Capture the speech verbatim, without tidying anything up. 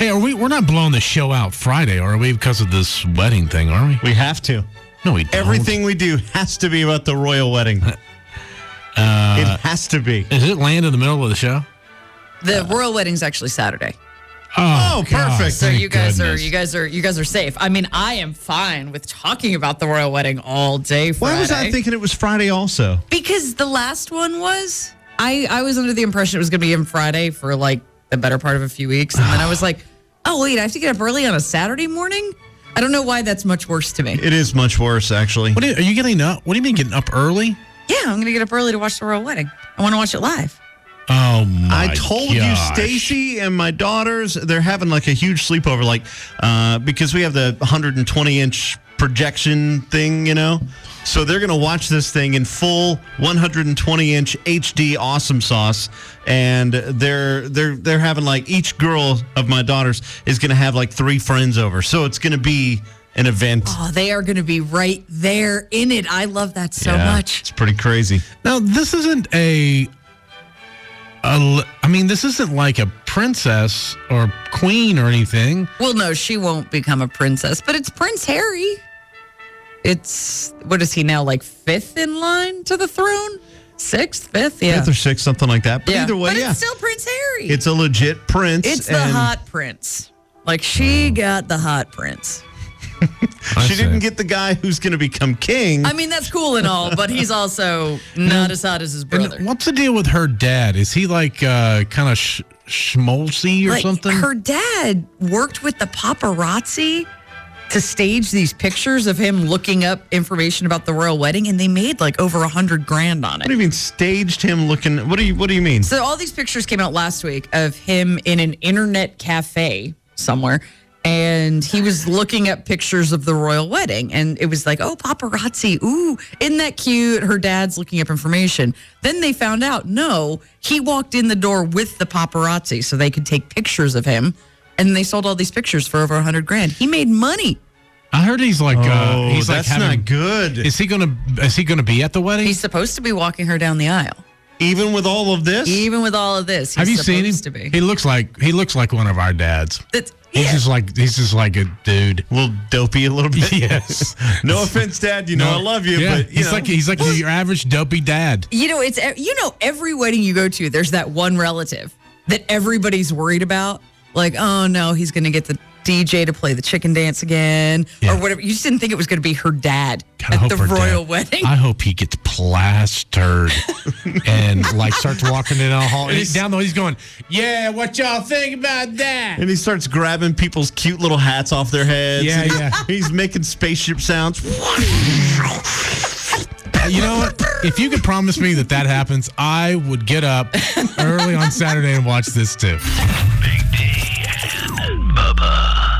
Hey, are we? We're not blowing the show out Friday, are we? Because of this wedding thing, are we? We have to. No, we don't. Everything we do has to be about the royal wedding. Uh, it has to be. Is it land in the middle of the show? The royal wedding's actually Saturday. Oh, Oh, God, perfect. So thank you guys goodness. are you guys are you guys are safe. I mean, I am fine with talking about the royal wedding all day Friday. Why was I thinking it was Friday also? Because the last one was. I, I was under the impression it was going to be on Friday for like the better part of a few weeks. And then I was like, oh, wait, I have to get up early on a Saturday morning? I don't know why that's much worse to me. It is much worse, actually. What are you, are you getting up? What do you mean getting up early? Yeah, I'm going to get up early to watch the royal wedding. I want to watch it live. Oh my! I told gosh. you, Stacy and my daughters, they're having like a huge sleepover, like uh, because we have the one hundred twenty inch projection thing, you know. So they're gonna watch this thing in full one hundred twenty inch H D awesome sauce, and they're they're they're having like each girl of my daughters is gonna have like three friends over, so it's gonna be an event. Oh, they are going to be right there in it. I love that so Yeah, much. It's pretty crazy. Now this isn't a. a I mean, this isn't like a princess or queen or anything. Well, no, she won't become a princess, but it's Prince Harry. It's, what is he now, like fifth in line to the throne? Sixth, fifth, yeah. Fifth or sixth, something like that. But yeah. either way, but yeah, it's still Prince Harry. it's a legit prince. It's the and hot prince. Like, she got the hot prince. I She see. didn't get the guy who's going to become king. I mean, that's cool and all, but he's also not as hot as his brother. And what's the deal with her dad? Is he like uh, kind of sh- schmaltzy or Like, something? her dad worked with the paparazzi to stage these pictures of him looking up information about the royal wedding, and they made like over a hundred grand on What do it. you mean staged him looking? What do you What do you mean? So all these pictures came out last week of him in an internet cafe somewhere, and he was looking up pictures of the royal wedding, and it was like, oh, paparazzi, ooh, isn't that cute? Her dad's looking up information. Then they found out, no, he walked in the door with the paparazzi so they could take pictures of him, and they sold all these pictures for over a hundred grand. He made money. I heard he's like uh, oh, he's like that's having. not good. Is he gonna Is he gonna be at the wedding? He's supposed to be walking her down the aisle. Even with all of this, Even with all of this, he's Have you seen him? supposed to be. He looks like he looks like one of our dads. That's, He's yeah. just like he's just like a dude. a little dopey, a little bit. Yes. No offense, Dad. You know I love you, Yeah, but you he's know. like he's like your average dopey dad. You know, it's you know every wedding you go to, there's that one relative that everybody's worried about. Like, oh no, he's going to get the D J to play the chicken dance again, Yeah. or whatever. You just didn't think it was going to be her dad God, I at hope the her royal dad- wedding. I hope he gets plastered and like starts walking in the hall. And he's he's- down the hall. He's going, "Yeah, what y'all think about that?" and he starts grabbing people's cute little hats off their heads. Yeah, and he's, yeah. He's making spaceship sounds. You know what? If you could promise me that that happens, I would get up early on Saturday and watch this too. Big T and Bubba.